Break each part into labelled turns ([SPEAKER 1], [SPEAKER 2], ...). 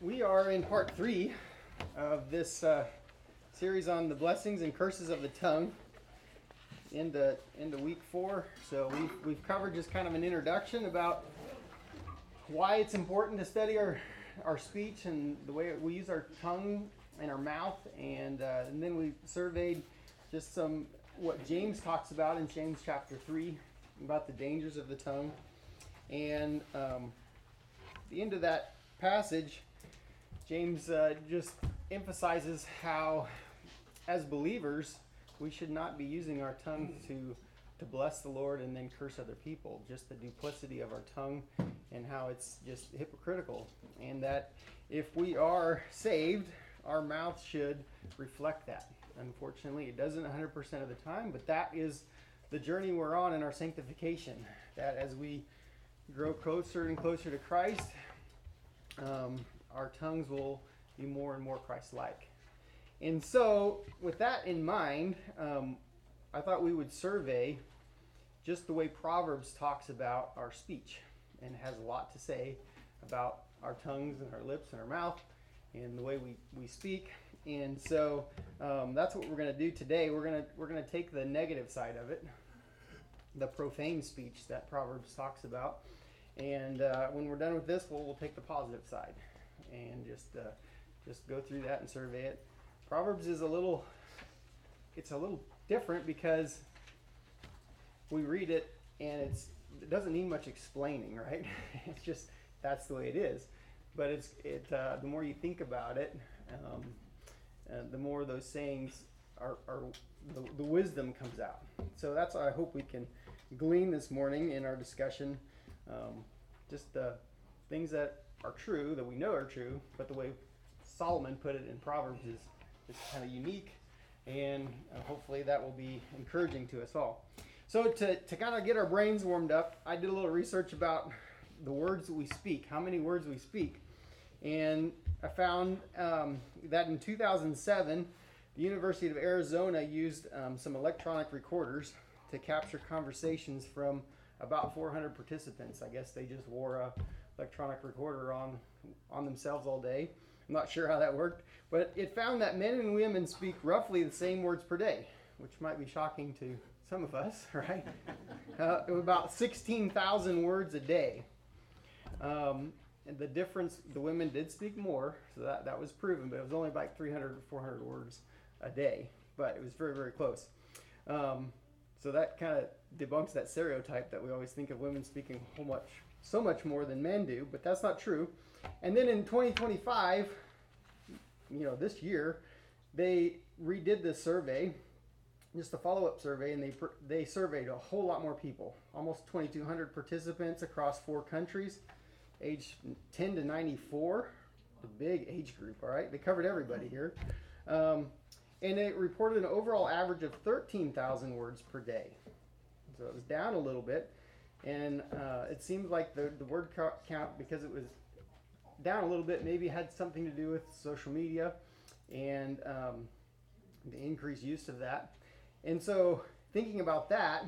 [SPEAKER 1] We are in part 3 of this series on the blessings and curses of the tongue into week 4. So we've covered just kind of an introduction about why it's important to study our speech and the way we use our tongue and our mouth, and then we surveyed just what James talks about in James chapter 3 about the dangers of the tongue. And the end of that passage, James just emphasizes how, as believers, we should not be using our tongue to bless the Lord and then curse other people. Just the duplicity of our tongue and how it's just hypocritical. And that if we are saved, our mouth should reflect that. Unfortunately, it doesn't 100% of the time, but that is the journey we're on in our sanctification. That as we grow closer and closer to Christ, our tongues will be more and more Christ-like. And so, with that in mind, I thought we would survey just the way Proverbs talks about our speech and has a lot to say about our tongues and our lips and our mouth and the way we speak. And so that's what we're going to do today. We're going to take the negative side of it, the profane speech that Proverbs talks about. And when we're done with this, we'll take the positive side and just go through that and survey it. Proverbs is a little different because we read it and it doesn't need much explaining, right? It's just that's the way it is. But the more you think about it, the more those sayings the wisdom comes out. So that's what I hope we can glean this morning in our discussion. Just the things that are true, that we know are true, but the way Solomon put it in Proverbs is kind of unique, and hopefully that will be encouraging to us all. So to kind of get our brains warmed up, I did a little research about the words that we speak, how many words we speak. And I found that in 2007, the University of Arizona used some electronic recorders to capture conversations from about 400 participants. I guess they just wore a electronic recorder on themselves all day. I'm not sure how that worked, but it found that men and women speak roughly the same words per day, which might be shocking to some of us, right? About 16,000 words a day. And the difference, the women did speak more, so that was proven, but it was only like 300 or 400 words a day, but it was very, very close. So that kind of debunks that stereotype that we always think of women speaking so much more than men do, but that's not true. And then in 2025, this year, they redid this survey, just a follow-up survey, and they surveyed a whole lot more people, almost 2,200 participants across 4 countries, aged 10 to 94, a big age group, all right? They covered everybody here. And it reported an overall average of 13,000 words per day. So it was down a little bit. And it seemed like the word count, because it was down a little bit, maybe had something to do with social media and the increased use of that. And so thinking about that,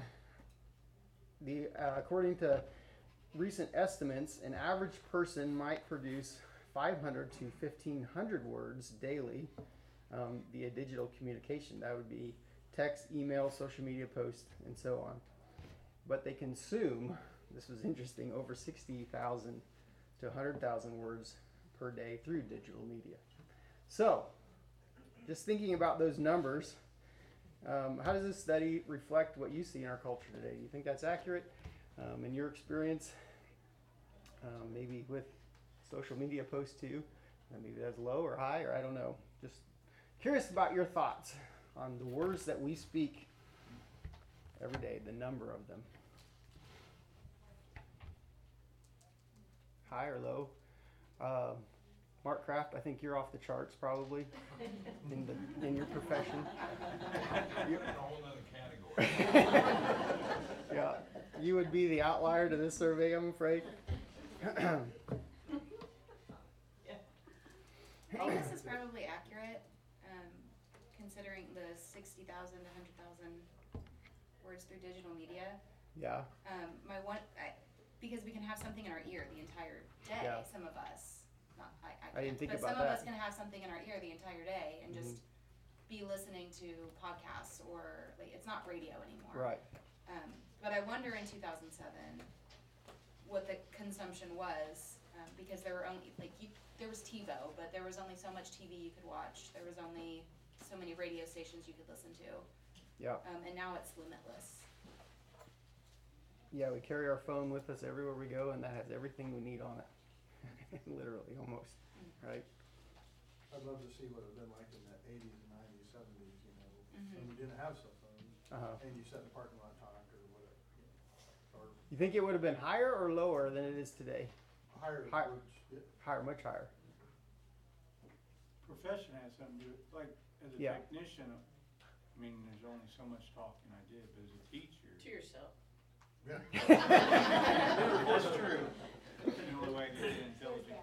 [SPEAKER 1] according to recent estimates, an average person might produce 500 to 1,500 words daily via digital communication. That would be text, email, social media posts, and so on. But they consume, this was interesting, over 60,000 to 100,000 words per day through digital media. So, just thinking about those numbers, how does this study reflect what you see in our culture today? Do you think that's accurate in your experience? Maybe with social media posts too. Maybe that's low or high, or I don't know. Just curious about your thoughts on the words that we speak every day, the number of them. High or low? Mark Kraft, I think you're off the charts probably in your profession.
[SPEAKER 2] You're in a whole other category.
[SPEAKER 1] Yeah, you would be the outlier to this survey, I'm afraid.
[SPEAKER 3] I think this is probably accurate, considering the 60,000 to 100,000 words through digital media.
[SPEAKER 1] Yeah.
[SPEAKER 3] Because we can have something in our ear the entire day.
[SPEAKER 1] Yeah.
[SPEAKER 3] Some of us, I
[SPEAKER 1] I didn't think
[SPEAKER 3] but
[SPEAKER 1] about
[SPEAKER 3] some of us
[SPEAKER 1] that.
[SPEAKER 3] can have something in our ear the entire day and just be listening to podcasts or like it's not radio anymore.
[SPEAKER 1] Right.
[SPEAKER 3] But I wonder in 2007 what the consumption was because there were only there was TiVo, but there was only so much TV you could watch. There was only so many radio stations you could listen to.
[SPEAKER 1] Yeah.
[SPEAKER 3] And now it's limitless.
[SPEAKER 1] Yeah, we carry our phone with us everywhere we go, and that has everything we need on it. Literally, almost. Right?
[SPEAKER 4] I'd love to see what it would have been like in the 80s, 90s, 70s, you know, when we didn't have cell phones, and you sat in the parking lot talk or whatever. Or
[SPEAKER 1] You think it would have been higher or lower than it is today?
[SPEAKER 4] higher,
[SPEAKER 1] Higher.
[SPEAKER 4] yeah.
[SPEAKER 1] Higher, much higher.
[SPEAKER 5] Profession has something to do, like, as a
[SPEAKER 1] Yeah.
[SPEAKER 5] technician, I mean, there's only so much talking I did, but as a teacher.
[SPEAKER 6] To yourself.
[SPEAKER 4] Yeah.
[SPEAKER 5] That's true. The only way to get intelligent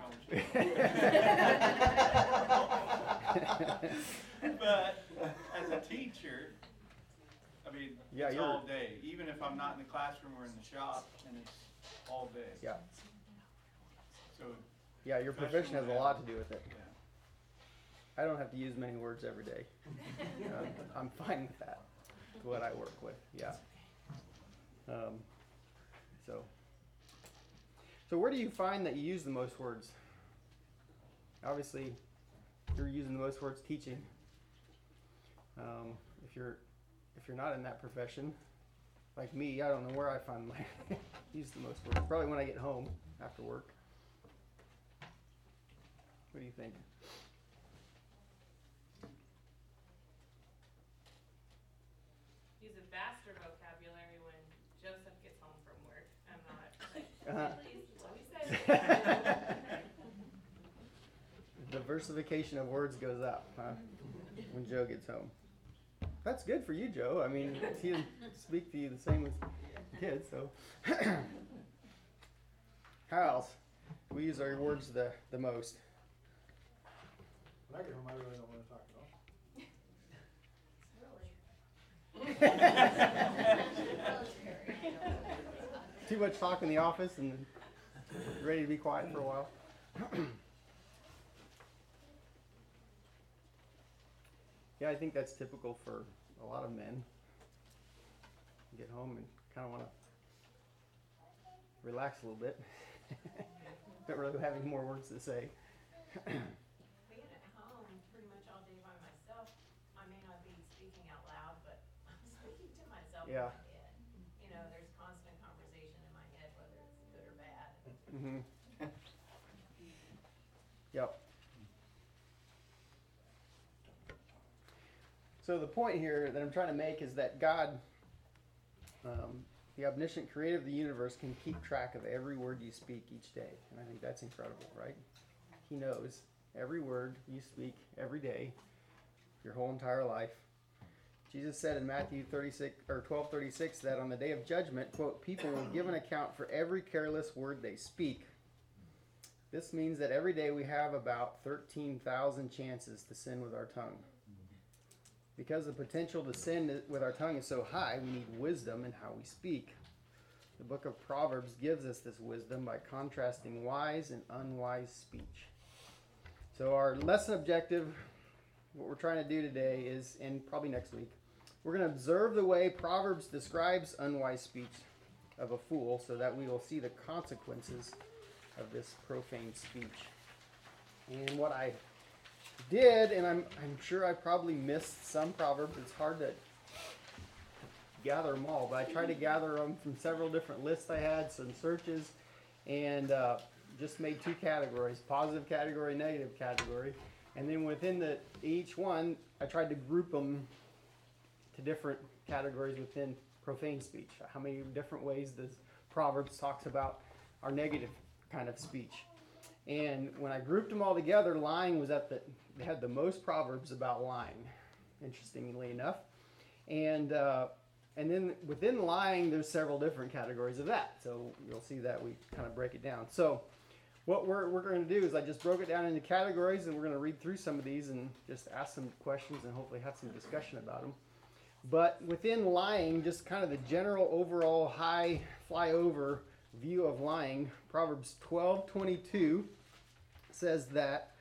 [SPEAKER 5] conversation. But as a teacher, I mean,
[SPEAKER 1] Yeah,
[SPEAKER 5] it's
[SPEAKER 1] you're-
[SPEAKER 5] all day, even if I'm not in the classroom or in the shop, and it's all day.
[SPEAKER 1] Yeah.
[SPEAKER 5] So,
[SPEAKER 1] Yeah, your profession has a lot to do with it.
[SPEAKER 5] yeah.
[SPEAKER 1] I don't have to use many words every day. I'm fine with that. It's what I work with. Yeah. So where do you find that you use the most words? Obviously, you're using the most words teaching. If you're not in that profession, like me, I don't know where I find my use the most words. Probably when I get home after work. What do you think?
[SPEAKER 6] Use a vaster vocabulary when Joseph gets home from work. I'm not like,
[SPEAKER 1] Uh-huh.
[SPEAKER 6] please, let me say
[SPEAKER 1] Diversification of words goes up, huh? When Joe gets home. That's good for you, Joe. I mean, he didn't speak to you the same as kids, so. How else do we use our words the most?
[SPEAKER 4] When I get home, I really don't want to talk at all.
[SPEAKER 1] Too much talk in the office and ready to be quiet for a while. Yeah, I think that's typical for a lot of men. Get home and kind of want to relax a little bit. Don't really have any more words to say.
[SPEAKER 7] Being at home pretty much all day by myself, I may not be speaking out loud, but I'm speaking to myself in
[SPEAKER 1] Yeah.
[SPEAKER 7] my head. You know, there's constant conversation in my head, whether it's good or bad.
[SPEAKER 1] Mm-hmm. Yep. So the point here that I'm trying to make is that God, the omniscient creator of the universe, can keep track of every word you speak each day. And I think that's incredible, right? He knows every word you speak every day, your whole entire life. Jesus said in Matthew 12:36 that on the day of judgment, quote, people will give an account for every careless word they speak. This means that every day we have about 13,000 chances to sin with our tongue. Because the potential to sin with our tongue is so high, we need wisdom in how we speak. The book of Proverbs gives us this wisdom by contrasting wise and unwise speech. So our lesson objective, what we're trying to do today is, and probably next week, we're going to observe the way Proverbs describes unwise speech of a fool so that we will see the consequences of this profane speech. And what I did, and I'm sure I probably missed some proverbs. It's hard to gather them all, but I tried to gather them from several different lists I had, some searches, and just made two categories: positive category, negative category. And then within each one, I tried to group them to different categories within profane speech. How many different ways does Proverbs talks about our negative kind of speech? And when I grouped them all together, lying was they had the most proverbs about lying, interestingly enough. And then within lying, there's several different categories of that. So you'll see that we kind of break it down. So what we're going to do is I just broke it down into categories, and we're going to read through some of these and just ask some questions and hopefully have some discussion about them. But within lying, just kind of the general overall high flyover view of lying, Proverbs 12:22 says that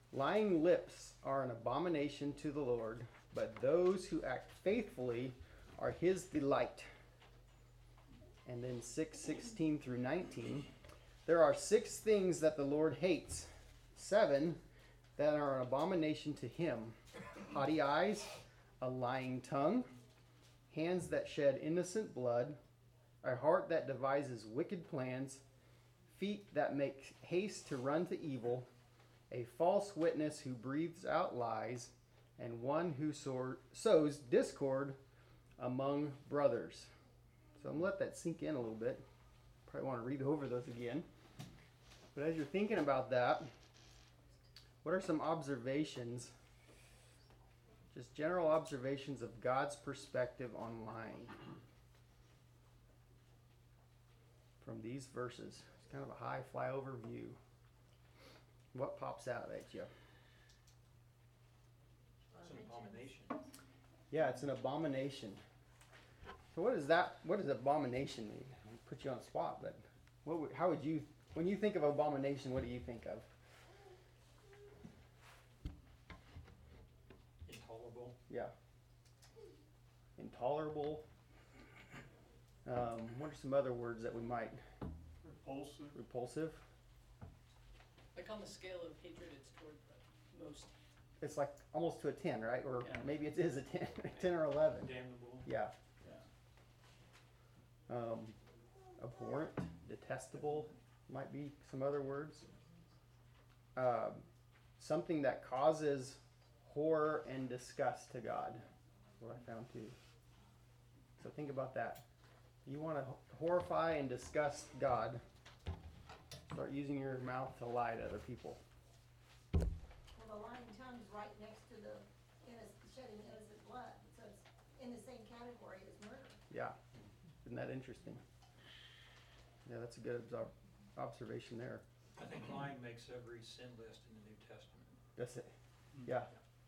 [SPEAKER 1] Lying lips are an abomination to the Lord, but those who act faithfully are his delight. And then 6:16 through 19. There are 6 things that the Lord hates, 7 that are an abomination to him: haughty eyes, a lying tongue, hands that shed innocent blood, a heart that devises wicked plans, feet that make haste to run to evil, a false witness who breathes out lies, and one who sows discord among brothers. So I'm going to let that sink in a little bit. Probably want to read over those again. But as you're thinking about that, what are some observations, just general observations of God's perspective on lying from these verses? It's kind of a high flyover view. What pops out at you?
[SPEAKER 5] It's an abomination.
[SPEAKER 1] Yeah, it's an abomination. So what is that? What does abomination mean? I'll put you on the spot, but how would you, when you think of abomination, what do you think of?
[SPEAKER 5] Intolerable.
[SPEAKER 1] Yeah. Intolerable. What are some other words that we might?
[SPEAKER 5] Repulsive.
[SPEAKER 1] Repulsive.
[SPEAKER 8] Like on the scale of hatred, it's toward the most.
[SPEAKER 1] It's like almost to a 10, right? Or
[SPEAKER 8] Yeah.
[SPEAKER 1] maybe it is a 10, 10 or 11.
[SPEAKER 5] Damnable.
[SPEAKER 1] Yeah.
[SPEAKER 8] Yeah.
[SPEAKER 1] Abhorrent, detestable, might be some other words. Something that causes horror and disgust to God. That's what I found too. So think about that. You want to horrify and disgust God. Start using your mouth to lie to other people.
[SPEAKER 9] Well, the lying tongue is right next to the shedding innocent blood, so it's in the same category as murder.
[SPEAKER 1] Yeah. Isn't that interesting? Yeah, that's a good observation there.
[SPEAKER 5] I think lying makes every sin list in the New Testament.
[SPEAKER 1] That's it. Yeah.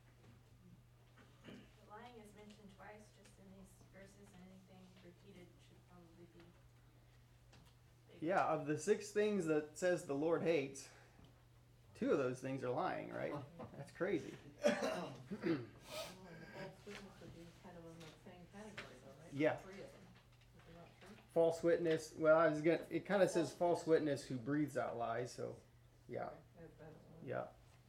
[SPEAKER 7] Lying is mentioned twice just in these verses, and anything repeated should probably be.
[SPEAKER 1] Yeah, of the 6 things that says the Lord hates, 2 of those things are lying, right? That's crazy.
[SPEAKER 10] False witness would be kind of in the same category though, right?
[SPEAKER 1] Yeah.
[SPEAKER 10] 3 of them, if they're not true.
[SPEAKER 1] False witness. Well, it kind of says false witness who breathes out lies, so yeah.
[SPEAKER 10] Add that one.
[SPEAKER 1] Yeah.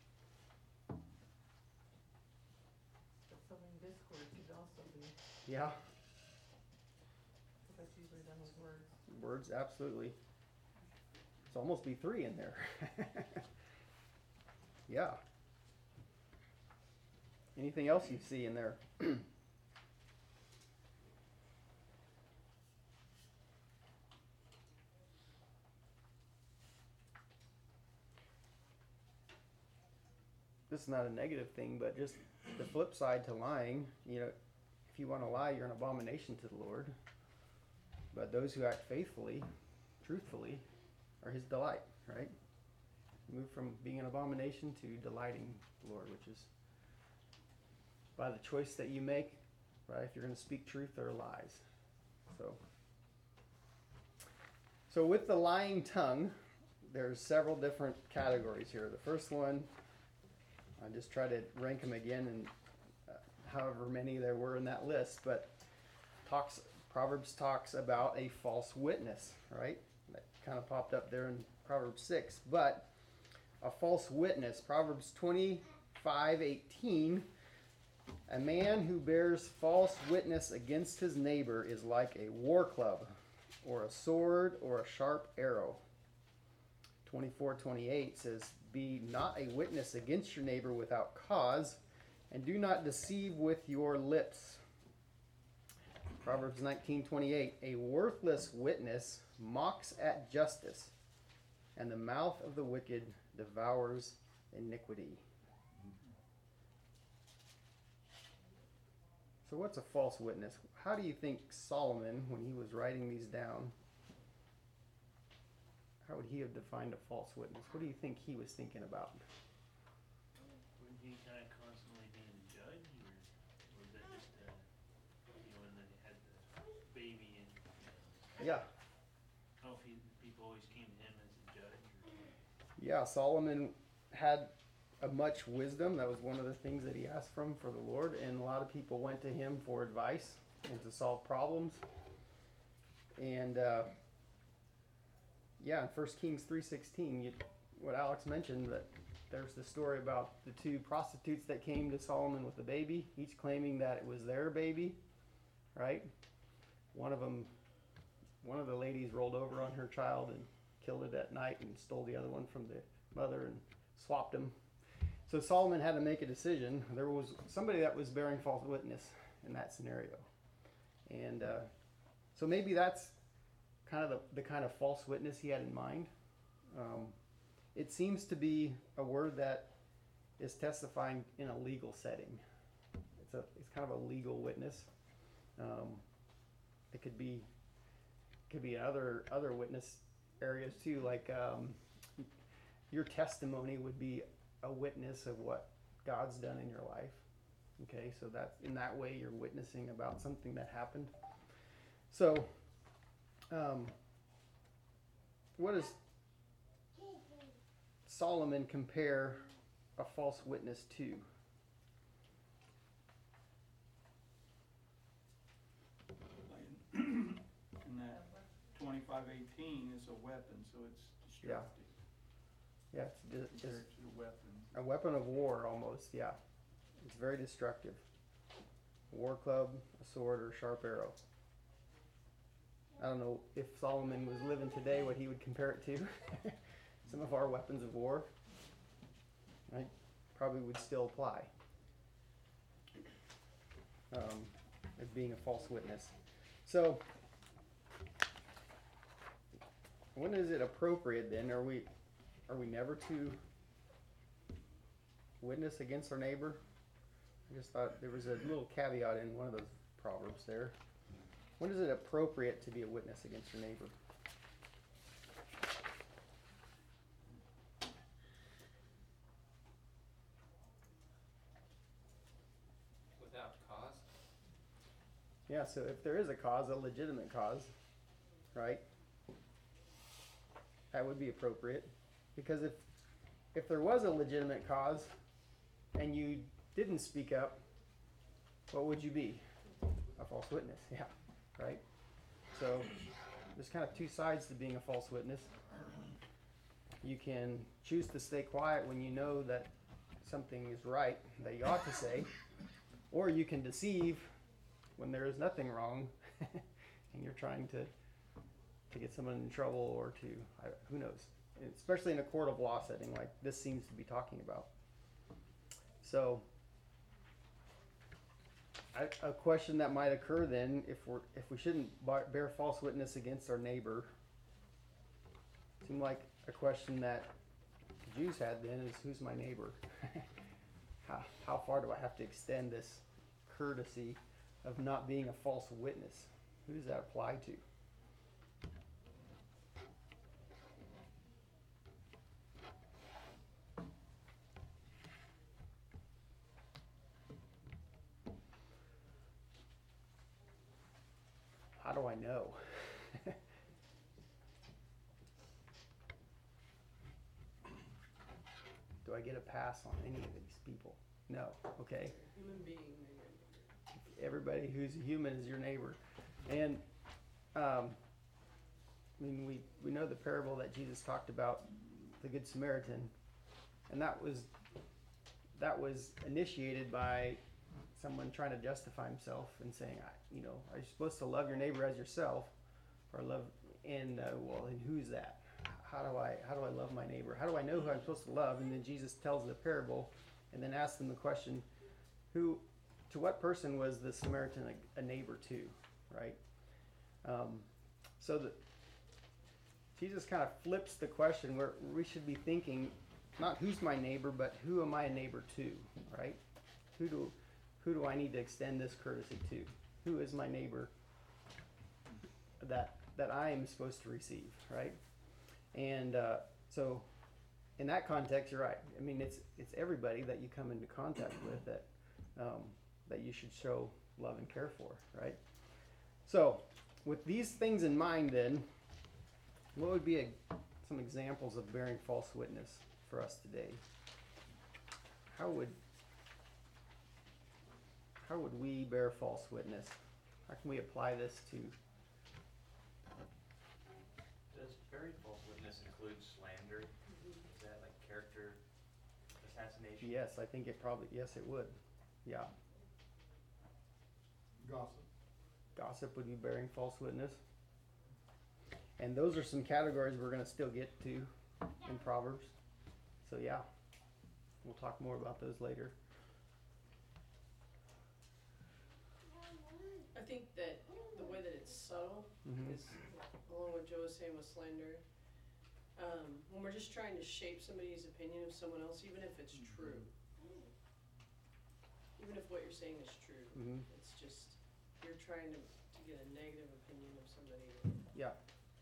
[SPEAKER 10] But sowing discord could also be,
[SPEAKER 1] Yeah.
[SPEAKER 10] because that's usually done with words.
[SPEAKER 1] Words, absolutely. It's almost be 3 in there. Yeah. Anything else you see in there? This is not a negative thing, but just the flip side to lying, if you want to lie, you're an abomination to the Lord. But those who act faithfully, truthfully, are his delight, right? Move from being an abomination to delighting the Lord, which is by the choice that you make, right? If you're going to speak truth or lies. So with the lying tongue, there's several different categories here. The first one, I just try to rank them again, and however many there were in that list, but Proverbs talks about a false witness, right? That kind of popped up there in Proverbs 6. But a false witness, Proverbs 25:18, a man who bears false witness against his neighbor is like a war club, or a sword, or a sharp arrow. 24:28 says, be not a witness against your neighbor without cause, and do not deceive with your lips. Proverbs 19:28, a worthless witness mocks at justice, and the mouth of the wicked devours iniquity. So what's a false witness? How do you think Solomon, when he was writing these down, how would he have defined a false witness? What do you think he was thinking about?
[SPEAKER 11] Wouldn't he kind of constantly being a judge, or was that just, when they had the baby and,
[SPEAKER 1] Yeah.
[SPEAKER 11] I don't know if people always came to him as a judge, or.
[SPEAKER 1] Yeah, Solomon had much wisdom. That was one of the things that he asked for the Lord, and a lot of people went to him for advice and to solve problems. And in 1 Kings 3:16, what Alex mentioned, that there's the story about the two prostitutes that came to Solomon with a baby, each claiming that it was their baby, right? One of the ladies rolled over on her child and killed it at night and stole the other one from the mother and swapped them. So Solomon had to make a decision. There was somebody that was bearing false witness in that scenario. And so maybe that's kind of the kind of false witness he had in mind. It seems to be a word that is testifying in a legal setting. It's kind of a legal witness. It could be other witness areas too, like your testimony would be a witness of what God's done in your life. Okay, so that in that way you're witnessing about something that happened. So, what does Solomon compare a false witness to?
[SPEAKER 5] In that 25:18 is a weapon, so it's destructive.
[SPEAKER 1] Yeah, it's
[SPEAKER 5] Compared to a weapon.
[SPEAKER 1] a weapon of war almost, yeah. It's very destructive. A war club, a sword, or a sharp arrow. I don't know if Solomon was living today what he would compare it to. Some of our weapons of war, right, probably would still apply as being a false witness. So, when is it appropriate then? Are we never to witness against our neighbor? I just thought there was a little caveat in one of those proverbs there. When is it appropriate to be a witness against your neighbor?
[SPEAKER 2] Without cause?
[SPEAKER 1] Yeah, so if there is a cause, a legitimate cause, right, that would be appropriate. Because if there was a legitimate cause and you didn't speak up, what would you be? A false witness, yeah, right? So there's kind of two sides to being a false witness. You can choose to stay quiet when you know that something is right, that you ought to say, or you can deceive when there is nothing wrong and you're trying to get someone in trouble or to, who knows, especially in a court of law setting like this seems to be talking about. So a question that might occur then, if we shouldn't bear false witness against our neighbor, seemed like a question that the Jews had then is, who's my neighbor? How far do I have to extend this courtesy of not being a false witness? Who does that apply to? How do I know? Do I get a pass on any of these people? No. Okay.
[SPEAKER 8] Human being.
[SPEAKER 1] Everybody who's a human is your neighbor. And I mean, we know the parable that Jesus talked about, the Good Samaritan, and that was initiated by someone trying to justify himself and saying, are you supposed to love your neighbor as yourself, or love? And and who's that? How do I love my neighbor? How do I know who I'm supposed to love? And then Jesus tells the parable, and then asks them the question, to what person was the Samaritan a neighbor to, right? So Jesus kind of flips the question where we should be thinking, not who's my neighbor, but who am I a neighbor to, right? Who do I need to extend this courtesy to? Who is my neighbor that I am supposed to receive, right? And so in that context, you're right. I mean, it's everybody that you come into contact with that you should show love and care for, right? So with these things in mind then, what would be some examples of bearing false witness for us today? how would we bear false witness? How can we apply this to?
[SPEAKER 12] Does bearing false witness include slander? Is that like character assassination?
[SPEAKER 1] Yes, I think it probably, yes, it would. Yeah.
[SPEAKER 4] Gossip.
[SPEAKER 1] Gossip would be bearing false witness. And those are some categories we're going to still get to in Proverbs. So yeah, we'll talk more about those later.
[SPEAKER 8] I think that the way that it's subtle
[SPEAKER 1] Mhm.
[SPEAKER 8] is along what Joe was saying with slander. When we're just trying to shape somebody's opinion of someone else, even if it's true, even if what you're saying is true,
[SPEAKER 1] Mhm.
[SPEAKER 8] it's just you're trying to get a negative opinion of somebody.
[SPEAKER 1] Yeah.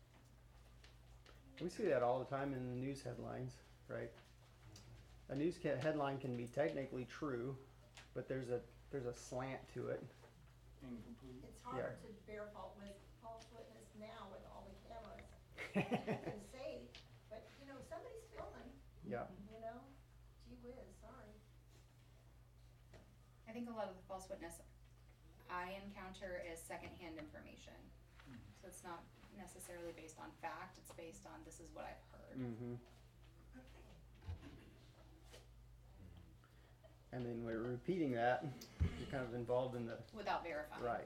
[SPEAKER 1] We see that all the time in the news headlines, right? A news headline can be technically true, but there's a slant to it.
[SPEAKER 5] Incomplete.
[SPEAKER 9] It's harder to bear false witness now with all the cameras. You can say, but you know, somebody's filming,
[SPEAKER 1] Yeah.
[SPEAKER 9] you know, gee whiz, sorry.
[SPEAKER 3] I think a lot of the false witness I encounter is secondhand information. So it's not necessarily based on fact, it's based on this is what I've heard.
[SPEAKER 1] Mm-hmm. And then we're repeating that, you're kind of involved in the,
[SPEAKER 3] Without verifying.
[SPEAKER 1] right.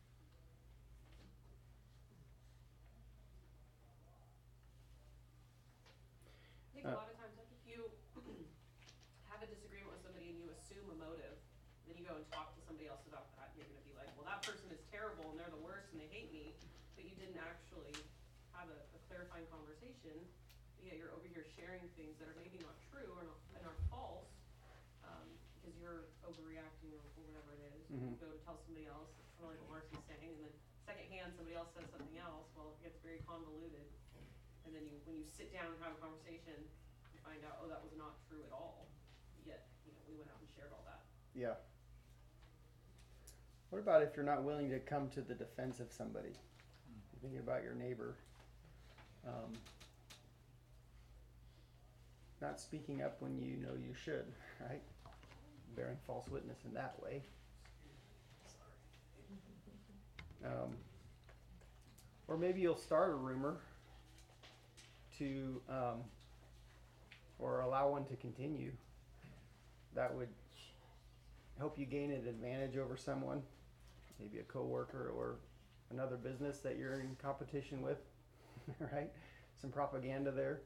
[SPEAKER 6] I think a lot of times, like, if you have a disagreement with somebody and you assume a motive, then you go and talk to somebody else about that, and you're gonna be like, well, that person is terrible and they're the worst and they hate me, but you didn't actually have a clarifying conversation, but yet you're over here sharing things that are maybe not true or not, and are false, because you're overreacting or whatever it is.
[SPEAKER 1] Mhm.
[SPEAKER 6] You go to tell somebody else, kind of like what Marcy's saying, and then secondhand, somebody else says something else, well, it gets very convoluted. And then when you sit down and have a conversation, you find out, oh, that was not true at all. Yet, we went out and shared all that.
[SPEAKER 1] Yeah. What about if you're not willing to come to the defense of somebody? You're thinking about your neighbor. Not speaking up when you know you should, right? Bearing false witness in that way. Or maybe you'll start a rumor to, or allow one to continue. That would help you gain an advantage over someone, maybe a coworker or another business that you're in competition with, right? Some propaganda there.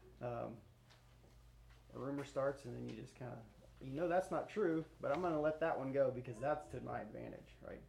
[SPEAKER 1] A rumor starts and then you just kind of, that's not true, but I'm going to let that one go because that's to my advantage, right?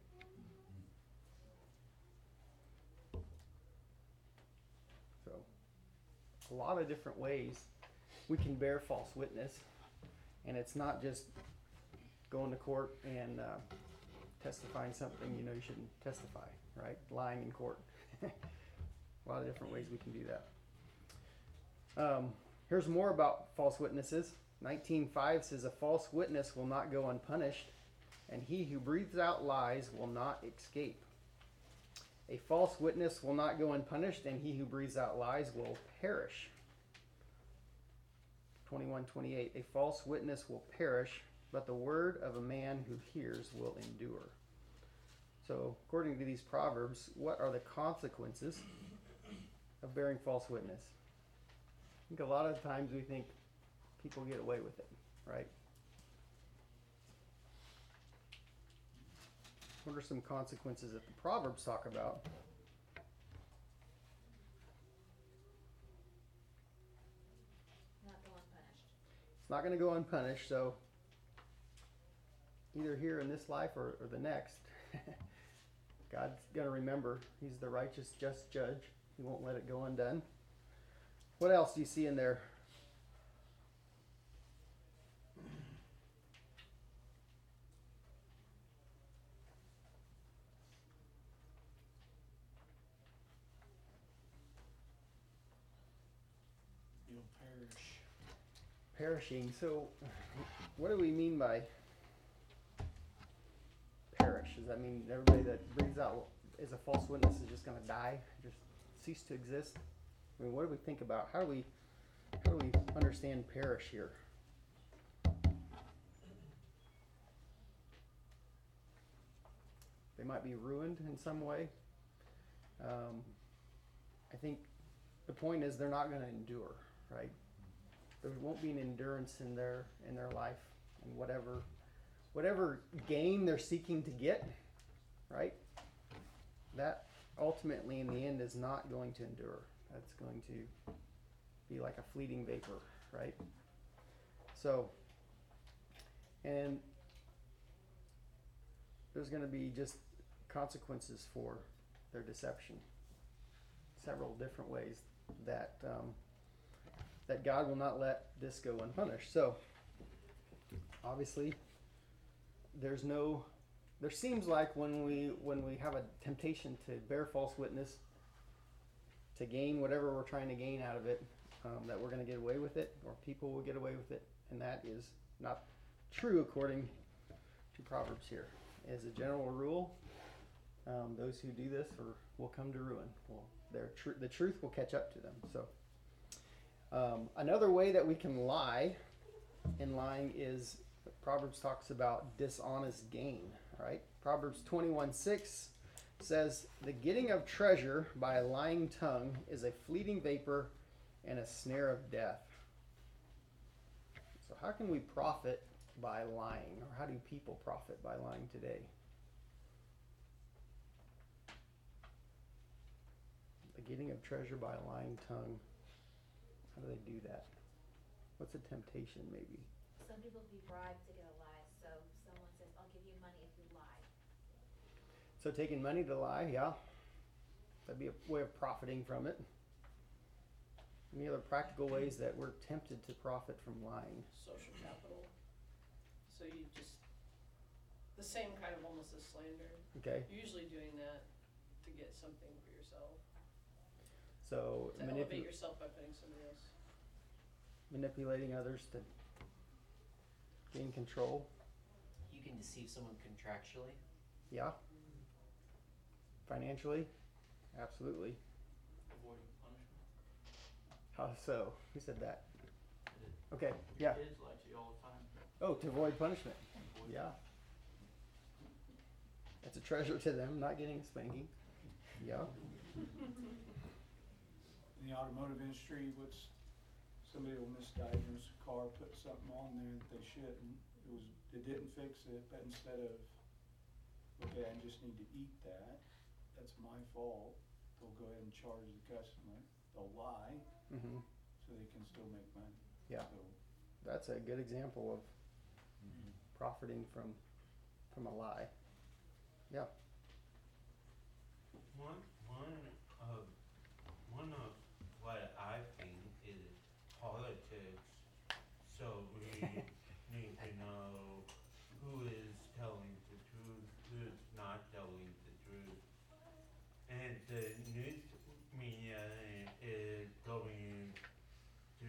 [SPEAKER 1] So, a lot of different ways we can bear false witness, and it's not just going to court and testifying something you shouldn't testify, right? Lying in court. A lot of different ways we can do that. Here's more about false witnesses. 19:5 says, a false witness will not go unpunished, and he who breathes out lies will not escape. A false witness will not go unpunished, and he who breathes out lies will perish. 21:28, a false witness will perish, but the word of a man who hears will endure. So, according to these proverbs, what are the consequences of bearing false witness? I think a lot of times we think people get away with it, right? What are some consequences that the Proverbs talk about?
[SPEAKER 3] Not go unpunished.
[SPEAKER 1] It's not going to go unpunished, so either here in this life or the next, God's going to remember. He's the righteous, just judge. He won't let it go undone. What else do you see in there?
[SPEAKER 5] You'll perish.
[SPEAKER 1] Perishing. So, what do we mean by perish? Does that mean everybody that breathes out is a false witness is just going to die, just cease to exist? I mean, what do we think about? How do we understand perish here? They might be ruined in some way. I think the point is they're not going to endure, right? There won't be an endurance in their life, and whatever gain they're seeking to get, right? That ultimately in the end is not going to endure. That's going to be like a fleeting vapor, right? So, and there's going to be just consequences for their deception. Several different ways that that God will not let this go unpunished. So, obviously, there seems like when we have a temptation to bear false witness, to gain whatever we're trying to gain out of it, that we're going to get away with it, or people will get away with it, and that is not true according to Proverbs here. As a general rule, those who do this will come to ruin. The truth will catch up to them. So, another way that we can lie in lying is Proverbs talks about dishonest gain. Right? Proverbs 21:6 says, "The getting of treasure by a lying tongue is a fleeting vapor and a snare of death." So, how can we profit by lying, or how do people profit by lying today? The getting of treasure by a lying tongue. How do they do that? What's a temptation, maybe?
[SPEAKER 13] Some people be bribed to get a lie. So someone says, "I'll give you money if you lie."
[SPEAKER 1] So taking money to lie, yeah. That'd be a way of profiting from it. Any other practical ways that we're tempted to profit from lying?
[SPEAKER 8] Social capital. So you just, the same kind of almost as slander.
[SPEAKER 1] Okay.
[SPEAKER 8] You're usually doing that to get something for yourself.
[SPEAKER 1] So
[SPEAKER 8] To elevate yourself by putting somebody else.
[SPEAKER 1] Manipulating others to gain control.
[SPEAKER 14] You can deceive someone contractually.
[SPEAKER 1] Yeah. Financially? Absolutely.
[SPEAKER 11] Avoiding punishment.
[SPEAKER 1] How so? Who said that? Okay, yeah.
[SPEAKER 11] Kids lie to you all the time.
[SPEAKER 1] Oh, to avoid punishment. Yeah. That's a treasure to them, not getting a spanking. Yeah.
[SPEAKER 5] In the automotive industry, somebody will misdiagnose a car, put something on there that they shouldn't. They didn't fix it, but instead of, okay, I just need to eat that's my fault, they'll go ahead and charge the customer. They'll lie, so they can still make money.
[SPEAKER 1] Yeah.
[SPEAKER 5] So,
[SPEAKER 1] That's a good example of profiting from a lie. Yeah.
[SPEAKER 15] One of what I think is politics. So we need to know who is telling the truth, who is not telling the truth, and the news media is going to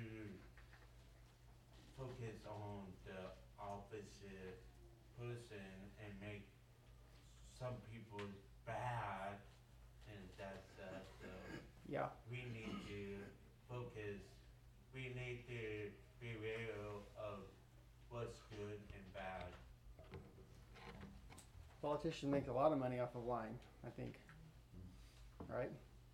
[SPEAKER 15] focus on the opposite person and make some people bad, and that's so
[SPEAKER 1] Yeah.
[SPEAKER 15] we need to focus, we need to be real of what's good and bad.
[SPEAKER 1] Politicians make a lot of money off of lying, I think. Right?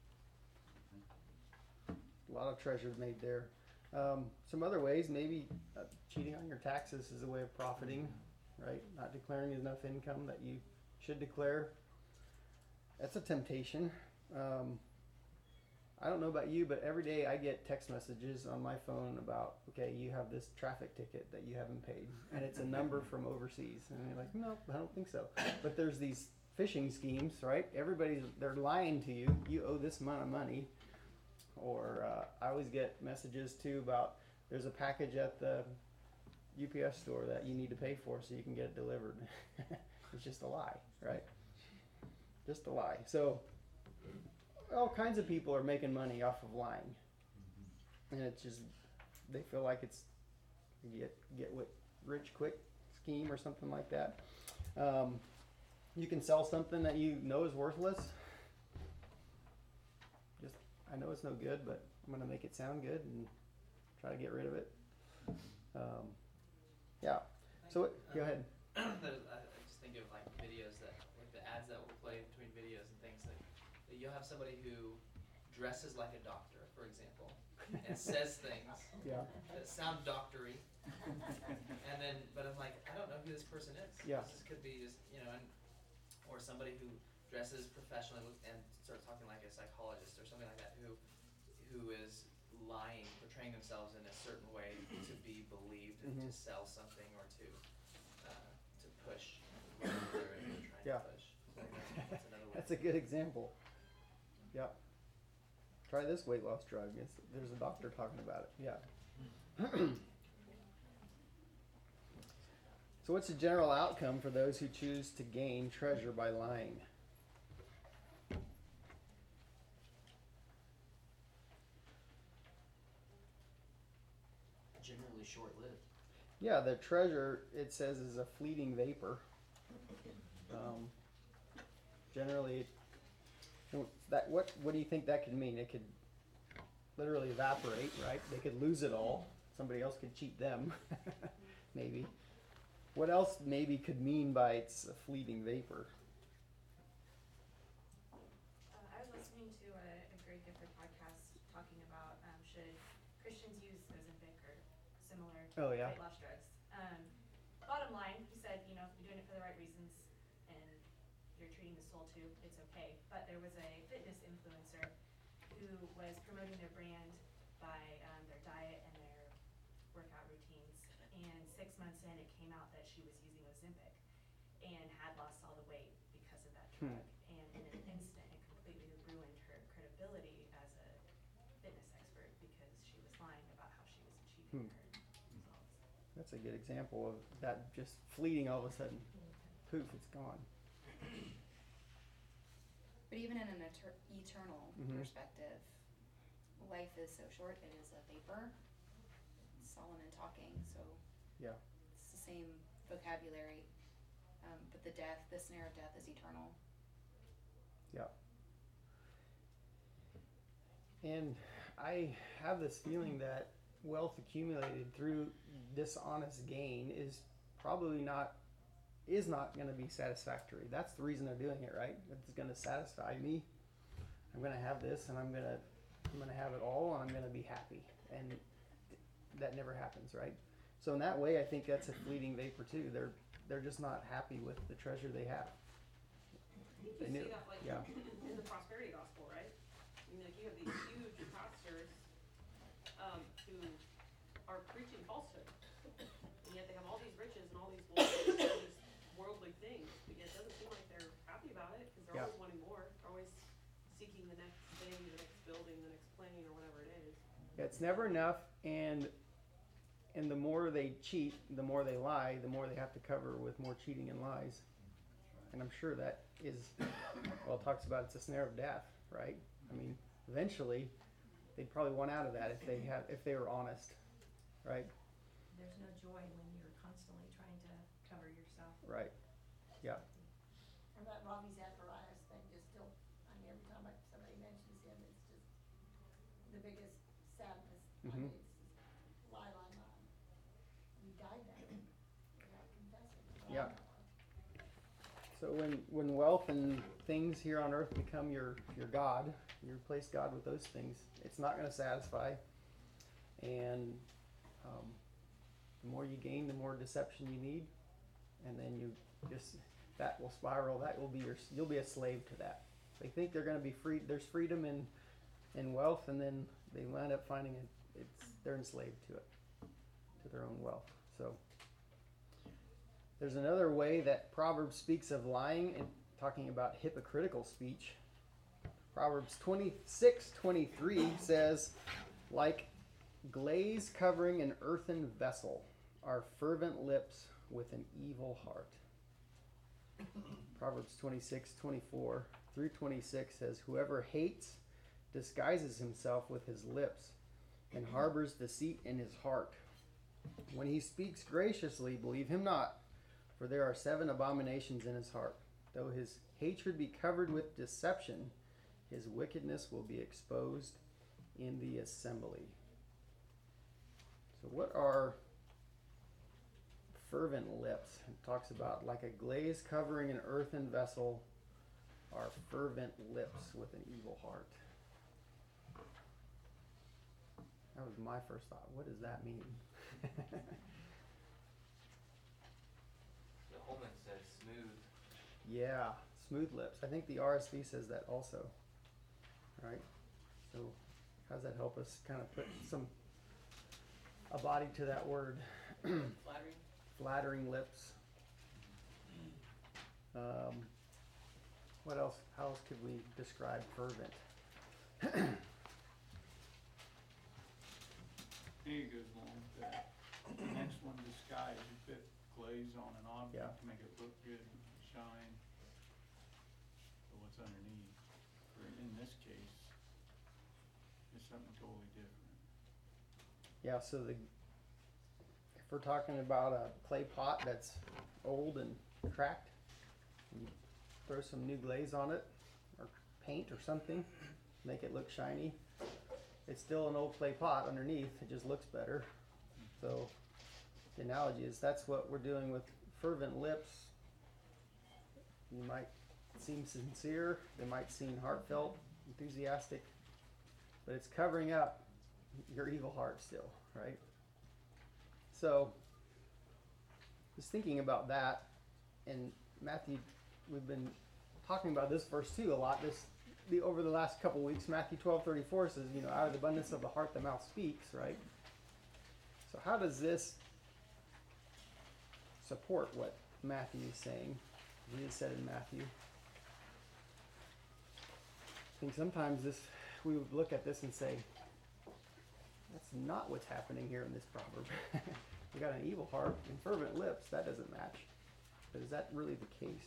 [SPEAKER 1] A lot of treasure made there. Some other ways, maybe cheating on your taxes is a way of profiting, right? Not declaring enough income that you should declare. That's a temptation. I don't know about you, but every day I get text messages on my phone about, okay, you have this traffic ticket that you haven't paid. And it's a number from overseas. And you're like, no, I don't think so. But there's these phishing schemes, right? They're lying to you. You owe this amount of money. Or I always get messages too about there's a package at the UPS store that you need to pay for so you can get it delivered. It's just a lie, right? Just a lie. So all kinds of people are making money off of lying. And it's just, they feel like it's get rich quick scheme or something like that. You can sell something that you know is worthless. Just, I know it's no good, but I'm going to make it sound good and try to get rid of it. Yeah. So go ahead.
[SPEAKER 14] I just think of like videos that, like the ads that will play between videos and things that you'll have somebody who dresses like a doctor, for example, and says things
[SPEAKER 1] Yeah.
[SPEAKER 14] that sound doctory, and then, but I'm like, I don't know who this person is.
[SPEAKER 1] Yeah.
[SPEAKER 14] This could be just, or somebody who dresses professionally and starts talking like a psychologist or something like that, who is lying, portraying themselves in a certain way to be believed and to sell something or to push whatever they're trying
[SPEAKER 1] Yeah.
[SPEAKER 14] to push. So that's another way.
[SPEAKER 1] That's a good example. Yep. Try this weight loss drug. There's a doctor talking about it. Yeah. So what's the general outcome for those who choose to gain treasure by lying?
[SPEAKER 14] Generally short-lived.
[SPEAKER 1] Yeah, the treasure, it says, is a fleeting vapor. Generally, what do you think that could mean? It could literally evaporate, right? They could lose it all. Somebody else could cheat them, maybe. What else maybe could mean by it's a fleeting vapor?
[SPEAKER 16] I was listening to a Greg Gifford podcast talking about should Christians use Ozempic or similar weight loss drugs. Bottom line, he said, if you're doing it for the right reasons and you're treating the soul too, it's okay. But there was a fitness influencer who was promoting their brand by their diet and their workout routines. And 6 months in, it came out that she was using Ozempic and had lost all the weight because of that drug. And in an instant, it completely ruined her credibility as a fitness expert because she was lying about how she was achieving her results.
[SPEAKER 1] That's a good example of that just fleeting all of a sudden. Poof, it's gone.
[SPEAKER 3] But even in an eternal perspective, life is so short, it is a vapor. Solomon talking, so
[SPEAKER 1] Yeah.
[SPEAKER 3] it's the same vocabulary. But the snare of death is eternal.
[SPEAKER 1] Yeah. And I have this feeling that wealth accumulated through dishonest gain is not going to be satisfactory. That's the reason they're doing it, right? It's going to satisfy me. I'm going to have this, and I'm going to have it all, and I'm going to be happy. And that never happens, right? So in that way, I think that's a fleeting vapor too. They're just not happy with the treasure they have.
[SPEAKER 6] You
[SPEAKER 1] They knew.
[SPEAKER 6] see that like
[SPEAKER 1] Yeah.
[SPEAKER 6] in the prosperity gospel, right? I mean, like you have these huge pastors who are preaching falsehood, and yet they have all these riches and all these worldly things, but yet it doesn't seem like they're happy about it because they're always wanting more. They're always seeking the next thing, the next building, the next plane, or whatever it is.
[SPEAKER 1] Yeah, it's never enough, and the more they cheat, the more they lie, the more they have to cover with more cheating and lies. And I'm sure that is, well, it talks about it's a snare of death, right? I mean, eventually, they'd probably want out of that if they were honest, right?
[SPEAKER 16] There's no joy when you're constantly trying to cover yourself.
[SPEAKER 1] Right. Yeah.
[SPEAKER 9] And that Ravi Zacharias thing just still, every time somebody mentions him, it's just the biggest sadness.
[SPEAKER 1] Mhm.
[SPEAKER 9] It's just lie. You died that way without confessing.
[SPEAKER 1] Yeah. So when wealth and things here on earth become your God, you replace God with those things, it's not going to satisfy. And the more you gain, the more deception you need, and then that will spiral. That will be you'll be a slave to that. They think they're going to be free. There's freedom in wealth, and then they wind up finding they're enslaved to it, to their own wealth. So there's another way that Proverbs speaks of lying and talking about hypocritical speech. Proverbs 26:23 says, like glaze covering an earthen vessel are fervent lips with an evil heart. Proverbs 26:24 through 26 says, whoever hates disguises himself with his lips and harbors deceit in his heart. When he speaks graciously, believe him not, for there are 7 abominations in his heart. Though his hatred be covered with deception, his wickedness will be exposed in the assembly. So what are fervent lips? It talks about like a glaze covering an earthen vessel are fervent lips with an evil heart. That was my first thought. What does that mean?
[SPEAKER 14] The Holman says smooth.
[SPEAKER 1] Yeah, smooth lips. I think the RSV says that also. Right? So how does that help us kind of put a body to that word?
[SPEAKER 8] Flattering.
[SPEAKER 1] Flattering lips. What else? How else could we describe fervent?
[SPEAKER 5] Here goes along with that. The next one, disguise. You put glaze on an object to make it look good and shine. So what's underneath? For in this case, it's something totally different.
[SPEAKER 1] Yeah, so if we're talking about a clay pot that's old and cracked, you throw some new glaze on it, or paint or something, make it look shiny. It's still an old clay pot underneath, it just looks better. So the analogy is that's what we're doing with fervent lips. You might seem sincere, they might seem heartfelt, enthusiastic, but it's covering up your evil heart still, right? So just thinking about that, and Matthew, we've been talking about this verse too a lot. Over the last couple weeks, Matthew 12:34 says, out of the abundance of the heart the mouth speaks, right? So how does this support what Matthew is saying? Jesus said in Matthew. I think sometimes we would look at this and say, that's not what's happening here in this proverb. We got an evil heart and fervent lips. That doesn't match. But is that really the case?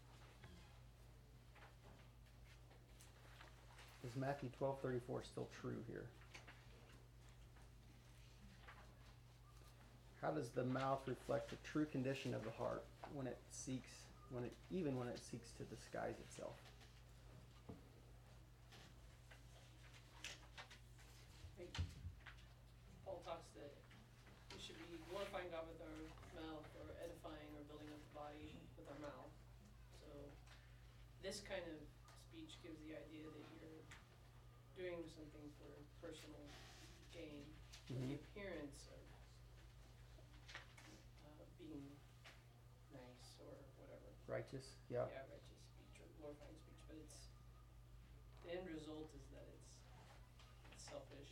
[SPEAKER 1] Is Matthew 12:34 still true here? How does the mouth reflect the true condition of the heart even when it seeks to disguise itself?
[SPEAKER 8] Paul talks that we should be glorifying God with our mouth, or edifying or building up the body with our mouth. So this kind of speech gives the idea that you're doing something for personal gain, with the appearance of being nice or whatever.
[SPEAKER 1] Righteous, yeah.
[SPEAKER 8] Yeah, righteous speech or glorifying speech, but the end result is that it's selfish.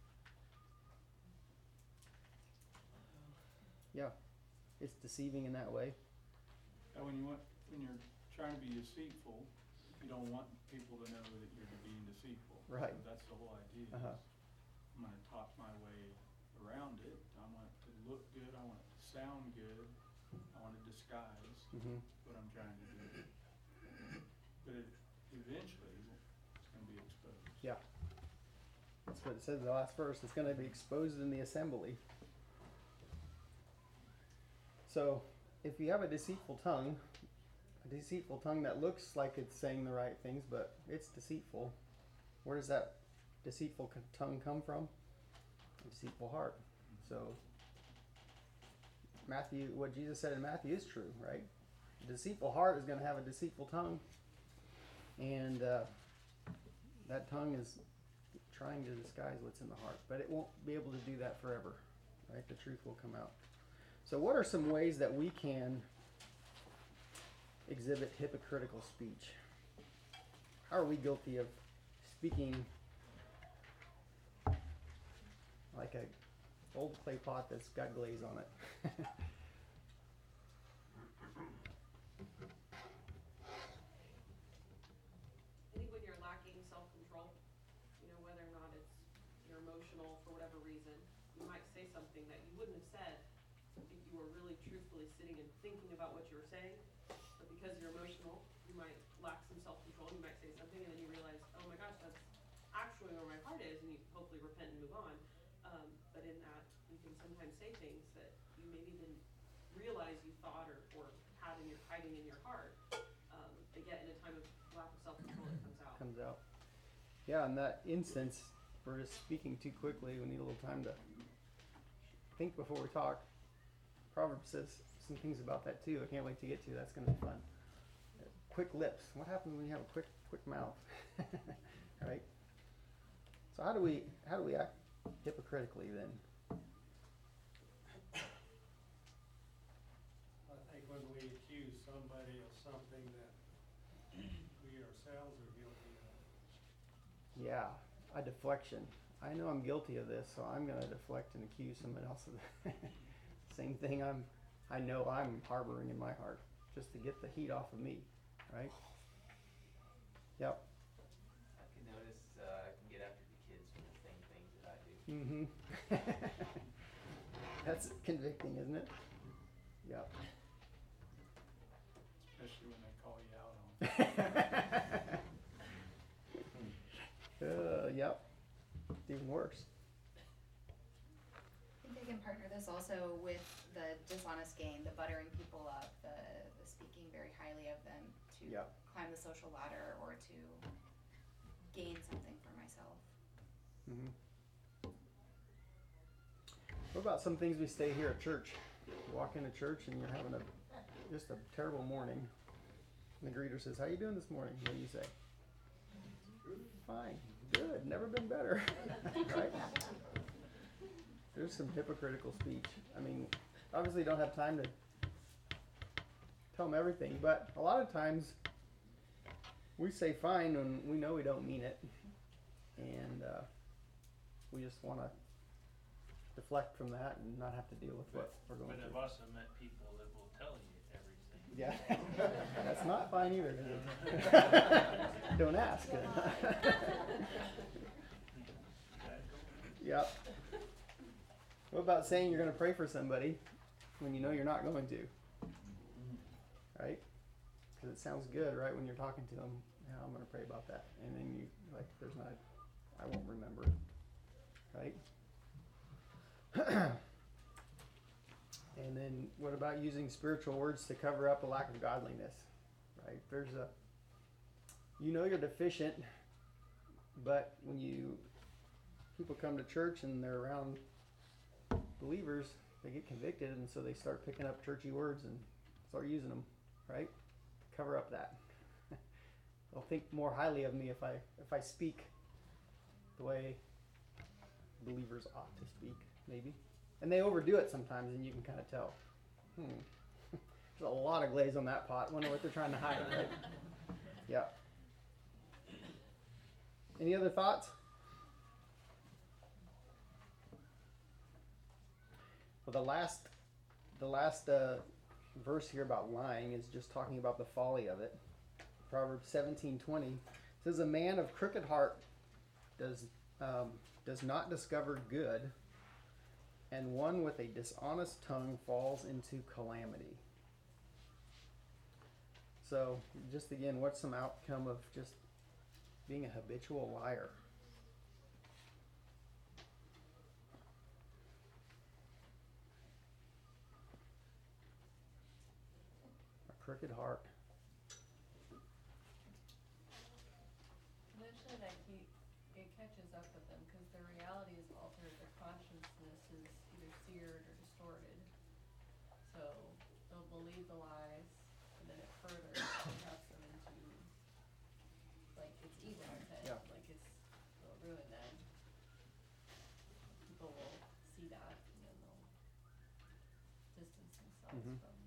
[SPEAKER 1] Yeah, it's deceiving in that way.
[SPEAKER 5] And when you're trying to be deceitful, you don't want people to know that you're being deceitful.
[SPEAKER 1] Right.
[SPEAKER 5] So that's the whole idea. I'm going to talk my way around it. I want it to look good. I want it to sound good. I want to disguise what I'm trying to do. But eventually, it's going to be exposed.
[SPEAKER 1] Yeah. That's what it says in the last verse. It's going to be exposed in the assembly. So, if you have a deceitful tongue that looks like it's saying the right things, but it's deceitful, where does that deceitful tongue come from? A deceitful heart. So, what Jesus said in Matthew is true, right? A deceitful heart is going to have a deceitful tongue, and that tongue is trying to disguise what's in the heart, but it won't be able to do that forever, right? The truth will come out. So what are some ways that we can exhibit hypocritical speech? How are we guilty of speaking like a old clay pot that's got glaze on it?
[SPEAKER 6] I think when you're lacking self-control, whether or not you're emotional for whatever reason, you might say something that you wouldn't have said if you were really truthfully sitting and thinking about what you were saying. But because you're emotional, you might lack some self-control. You might say something and then you realize, oh my gosh, that's actually where my heart is, and you hopefully repent and move on. But in that, you can sometimes say things that you maybe didn't realize you thought or had hiding in your heart. But yet in a time of lack of self-control, it comes out.
[SPEAKER 1] Yeah, in that instance, we're just speaking too quickly. We need a little time to think before we talk. Proverbs says some things about that too. I can't wait to get to. That's going to be fun. quick lips. What happens when you have a quick mouth? Right? So how do we act hypocritically then?
[SPEAKER 4] I think when we accuse somebody of something that we ourselves are guilty of.
[SPEAKER 1] Yeah, a deflection. I know I'm guilty of this, so I'm going to deflect and accuse someone else of the same thing I know I'm harboring in my heart, just to get the heat off of me, right? Yep.
[SPEAKER 14] I can notice I can get after the kids for the same things that I do.
[SPEAKER 1] That's convicting, isn't it? Yep.
[SPEAKER 5] Especially when they call you out on it.
[SPEAKER 1] Yep. It's even worse.
[SPEAKER 3] I think I can partner this also with the dishonest gain, the buttering people up, the speaking very highly of them to climb the social ladder or to gain something for myself.
[SPEAKER 1] Mm-hmm. What about some things we say here at church? You walk into church and you're having just a terrible morning. And the greeter says, "How you doing this morning?" What do you say? "Fine, good, never been better." Right? There's some hypocritical speech. I mean, obviously don't have time to tell them everything, but a lot of times we say fine when we know we don't mean it. And we just want to deflect from that and not have to deal with what we're going through.
[SPEAKER 11] But I've also met people that will tell you everything.
[SPEAKER 1] Yeah, that's not fine either. Is it? Don't ask. Yep. What about saying you're going to pray for somebody when you know you're not going to? Right? Because it sounds good, right, when you're talking to them. Yeah, I'm going to pray about that. And then you, like, I won't remember. Right? And then what about using spiritual words to cover up a lack of godliness? Right? You know you're deficient, but when people come to church and they're around believers, they get convicted, and so they start picking up churchy words and start using them, right? Cover up that. They'll think more highly of me if I speak the way believers ought to speak, maybe. And they overdo it sometimes, and you can kind of tell. There's a lot of glaze on that pot. Wonder what they're trying to hide, right? Yeah. Any other thoughts? Well, the last verse here about lying is just talking about the folly of it. Proverbs 17:20 says, "A man of crooked heart does not discover good, and one with a dishonest tongue falls into calamity." So, just again, what's some outcome of just being a habitual liar? A crooked heart.
[SPEAKER 10] Eventually it catches up with them because their reality is altered, their consciousness is either seared or distorted. So they'll believe the lies, and then it further traps them into, like, it's eating their head.
[SPEAKER 1] Yeah.
[SPEAKER 10] Like, it'll ruin them. People will see that, and then they'll distance themselves
[SPEAKER 1] Mhm.
[SPEAKER 10] from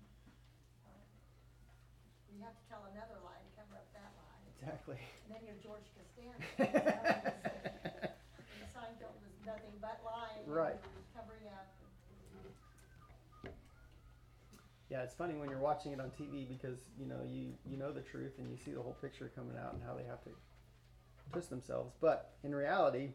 [SPEAKER 9] You have to tell another lie to cover up that lie.
[SPEAKER 1] Exactly.
[SPEAKER 9] And then you're George Costanza. And Seinfeld was nothing but lying.
[SPEAKER 1] Right.
[SPEAKER 9] And covering up.
[SPEAKER 1] Yeah, it's funny when you're watching it on TV because you know the truth and you see the whole picture coming out and how they have to twist themselves. But in reality,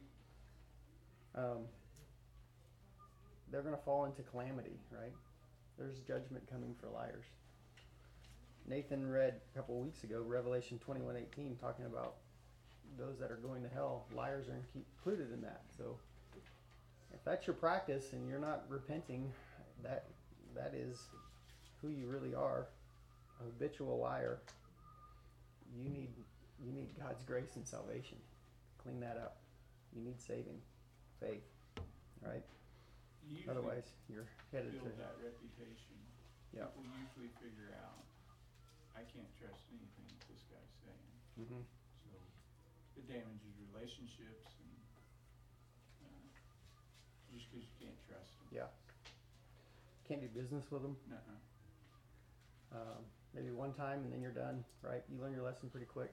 [SPEAKER 1] they're going to fall into calamity, right? There's judgment coming for liars. Nathan read a couple of weeks ago Revelation 21:18 talking about those that are going to hell. Liars are included in that. So if that's your practice and you're not repenting, that is who you really are, a habitual liar. You need God's grace and salvation. Clean that up. You need saving faith, right? Otherwise, you're headed to
[SPEAKER 5] build that reputation.
[SPEAKER 1] Yeah.
[SPEAKER 5] People usually figure out I can't trust anything this guy's saying.
[SPEAKER 1] Mm-hmm.
[SPEAKER 5] So it damages relationships and, just cause you can't trust them.
[SPEAKER 1] Yeah. Can't do business with them.
[SPEAKER 5] Nuh-uh.
[SPEAKER 1] Maybe one time and then you're done, right? You learn your lesson pretty quick.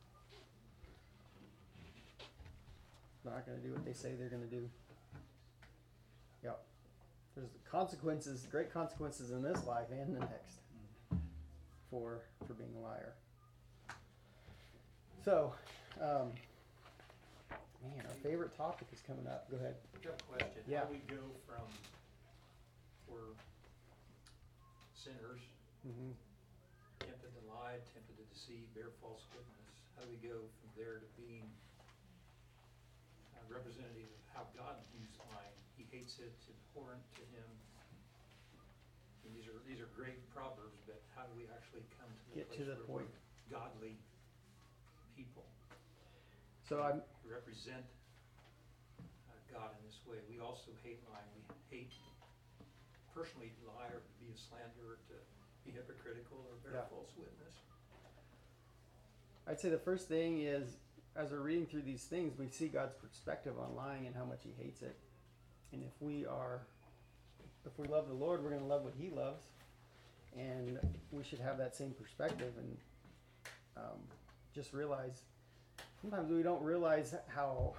[SPEAKER 1] They're not going to do what they say they're going to do. Yep. There's consequences, great consequences in this life and the next for being a liar. So, man, our favorite topic is coming up. Go ahead.
[SPEAKER 17] I've got a question.
[SPEAKER 1] Yeah.
[SPEAKER 17] How do we go from we're sinners, tempted to lie, tempted to deceive, bear false witness? How do we go from there to being a representative of how God views lying? He hates it, it's abhorrent to him. And these are great proverbs, but how do we actually come to the
[SPEAKER 1] Get
[SPEAKER 17] place
[SPEAKER 1] to the
[SPEAKER 17] where
[SPEAKER 1] point.
[SPEAKER 17] we're godly people?
[SPEAKER 1] So I'm.
[SPEAKER 17] We represent God in this way. We also hate lying. We hate personally to lie or to be a slanderer, to be hypocritical or bear false witness.
[SPEAKER 1] I'd say the first thing is, as we're reading through these things, we see God's perspective on lying and how much He hates it. And if we love the Lord, we're going to love what He loves, and we should have that same perspective. And just realize sometimes we don't realize how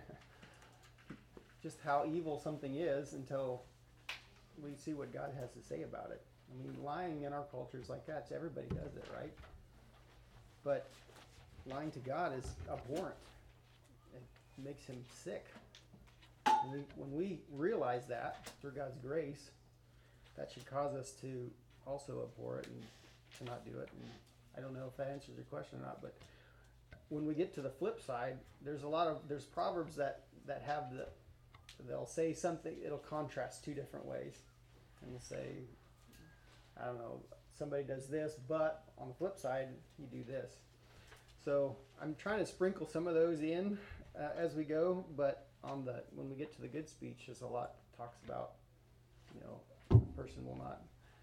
[SPEAKER 1] just how evil something is until we see what God has to say about it. I mean, lying in our culture is like that. So everybody does it, right? But lying to God is abhorrent. It makes Him sick. When we realize that through God's grace, that should cause us to also abhor it and to not do it. And I don't know if that answers your question or not, but when we get to the flip side, there's proverbs that have they'll say something, it'll contrast two different ways. And they'll say, I don't know, somebody does this, but on the flip side, you do this. So I'm trying to sprinkle some of those in as we go, but when we get to the good speech, there's a lot talks about, a person will not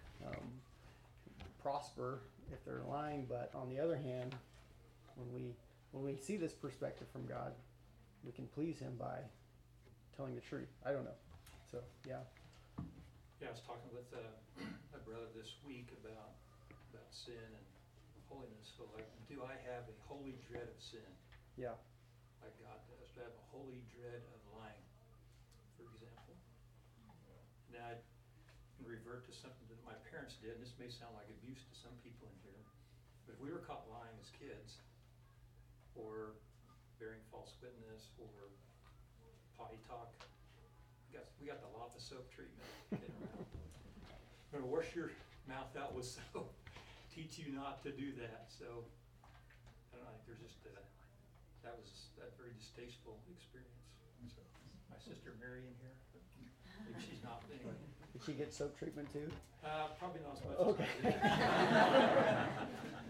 [SPEAKER 1] prosper if they're lying, but on the other hand, when we see this perspective from God, we can please Him by telling the truth. I don't know. So, yeah.
[SPEAKER 17] Yeah, I was talking with a brother this week about sin and holiness. So, like, do I have a holy dread of sin?
[SPEAKER 1] Yeah.
[SPEAKER 17] Like God does. Do I have a holy dread of lying, for example? Now, I can revert to something that my parents did, and this may sound like abuse to some people in here, but if we were caught lying as kids, or bearing false witness, or potty talk, we got the lava soap treatment. We're gonna wash your mouth out with soap, teach you not to do that. So I don't know, there's just that was that very distasteful experience. So my sister Mary in here, maybe she's not, but anyway.
[SPEAKER 1] Did she get soap treatment too?
[SPEAKER 17] Probably not as much
[SPEAKER 1] okay.
[SPEAKER 17] as I did.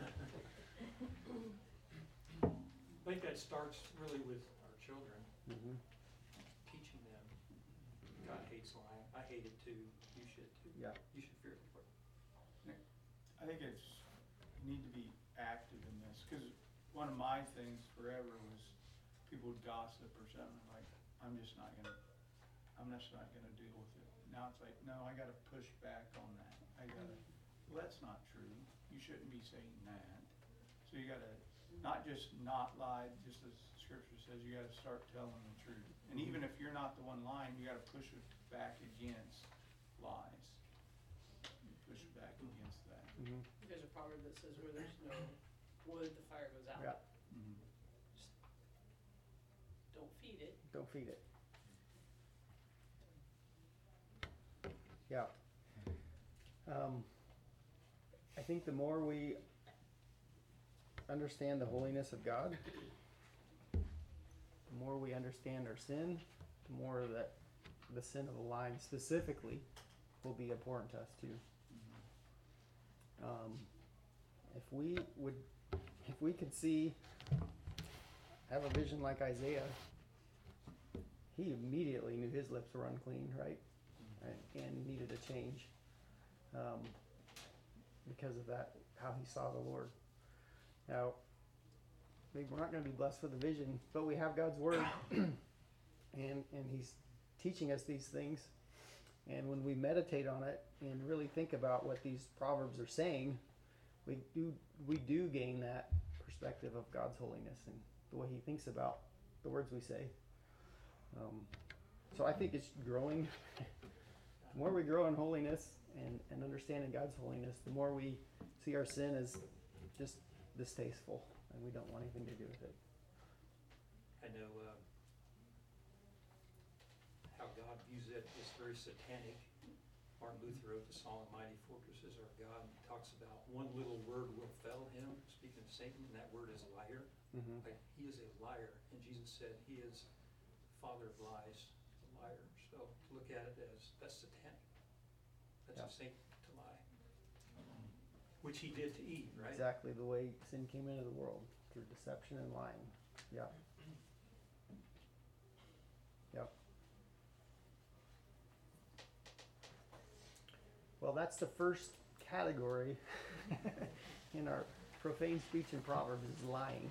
[SPEAKER 17] I think that starts really with our children, teaching them God hates lying. I hate it too. You should too.
[SPEAKER 1] Yeah.
[SPEAKER 17] You should fear the Lord.
[SPEAKER 5] I think you need to be active in this, because one of my things forever was people would gossip or something, like, I'm just not gonna deal with it. Now it's like, no, I gotta push back on that. Well, that's not true. You shouldn't be saying that. So you gotta not just not lie, just as Scripture says, you gotta start telling the truth. And even if you're not the one lying, you gotta push it back against lies. You push it back against that.
[SPEAKER 8] There's a proverb that says where there's no wood, the fire goes out.
[SPEAKER 1] Yeah.
[SPEAKER 8] Just don't feed it.
[SPEAKER 1] Don't feed it. Yeah. I think the more we understand the holiness of God, the more we understand our sin, the more that the sin of the lying specifically will be abhorrent to us too. If we could have a vision like Isaiah, he immediately knew his lips were unclean, right? And needed a change. because of that, how he saw the Lord. Now, we're not going to be blessed with a vision, but we have God's word, and he's teaching us these things. And when we meditate on it and really think about what these proverbs are saying, we do gain that perspective of God's holiness and the way he thinks about the words we say. So I think it's growing. The more we grow in holiness and understanding God's holiness, the more we see our sin as just distasteful, and we don't want anything to do with it.
[SPEAKER 17] I know how God views it as very satanic. Martin Luther wrote the song, "A Mighty Fortress is Our God," and he talks about one little word will fell him, speaking of Satan, and that word is liar.
[SPEAKER 1] Mm-hmm.
[SPEAKER 17] Like, he is a liar, and Jesus said he is the father of lies, a liar. So to look at it as, that's satanic. That's a Satan to lie. Which he did to Eve, right?
[SPEAKER 1] Exactly the way sin came into the world, through deception and lying. Yeah. Yep. Well, that's the first category in our profane speech and proverbs, is lying.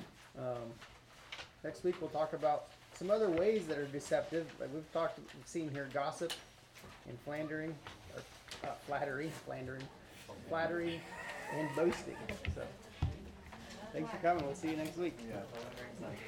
[SPEAKER 1] Next week we'll talk about some other ways that are deceptive. Like we've seen here gossip and flattery, and boasting. So, thanks for coming. We'll see you next week.
[SPEAKER 12] Yeah.